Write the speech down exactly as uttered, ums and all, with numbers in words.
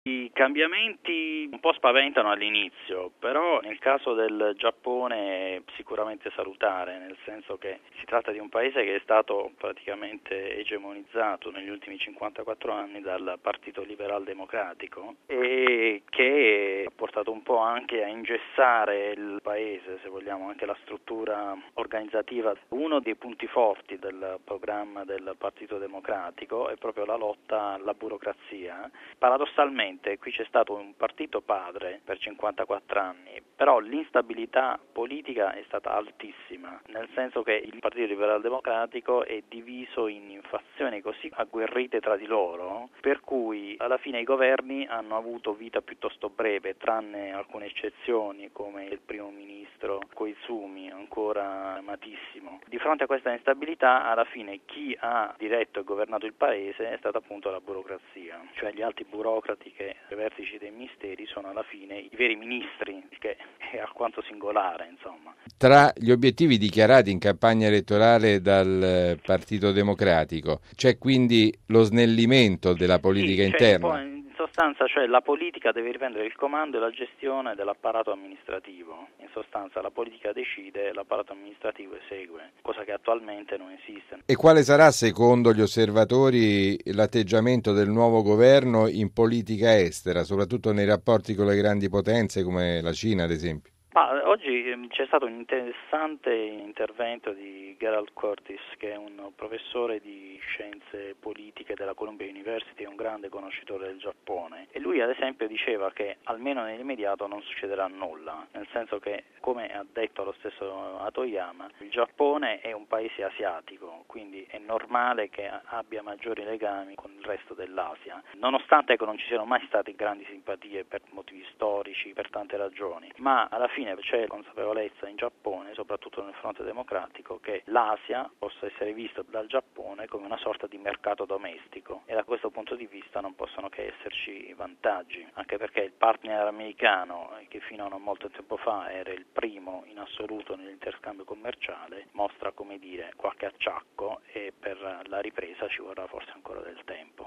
I cambiamenti un po' spaventano all'inizio, però nel caso del Giappone è sicuramente salutare, nel senso che si tratta di un paese che è stato praticamente egemonizzato negli ultimi cinquantaquattro anni dal Partito Liberal Democratico e che ha portato un po' anche a ingessare il paese, se vogliamo, anche la struttura organizzativa. Uno dei punti forti del programma del Partito Democratico è proprio la lotta alla burocrazia. Paradossalmente qui c'è stato un partito padre per cinquantaquattro anni, però l'instabilità politica è stata altissima, nel senso che il Partito Liberal Democratico è diviso in fazioni così agguerrite tra di loro, per cui alla fine i governi hanno avuto vita piuttosto breve, tranne alcune eccezioni come il primo ministro Koizumi, ancora amatissimo. Di fronte a questa instabilità, alla fine chi ha diretto e governato il paese è stata appunto la burocrazia, cioè gli alti burocrati che ai vertici dei ministeri sono alla fine i veri ministri, che è alquanto singolare, insomma. Tra gli obiettivi dichiarati in campagna elettorale dal Partito Democratico c'è quindi lo snellimento della politica Sì, cioè in, po- interna? in sostanza cioè la politica deve riprendere il comando e la gestione dell'apparato amministrativo. In sostanza la politica decide, l'apparato amministrativo esegue, cosa che attualmente non esiste. E quale sarà, secondo gli osservatori, l'atteggiamento del nuovo governo in politica estera, soprattutto nei rapporti con le grandi potenze come la Cina, ad esempio? Ma oggi ehm, c'è stato un interessante intervento di Gerald Curtis, che è un professore di scienze politiche della Columbia University e un grande conoscitore del Giappone, e lui ad esempio diceva che almeno nell'immediato non succederà nulla, nel senso che, come ha detto lo stesso Hatoyama, il Giappone è un paese asiatico, quindi è normale che abbia maggiori legami con il resto dell'Asia, nonostante che non ci siano mai state grandi simpatie per motivi storici, per tante ragioni, ma alla fine c'è consapevolezza in Giappone, soprattutto nel fronte democratico, che l'Asia possa essere vista dal Giappone come una sorta di mercato domestico, e da questo punto di vista non possono che esserci vantaggi, anche perché il partner americano, che fino a non molto tempo fa era il primo in assoluto nell'interscambio commerciale, mostra, come dire, qualche acciacco, e per la ripresa ci vorrà forse ancora del tempo.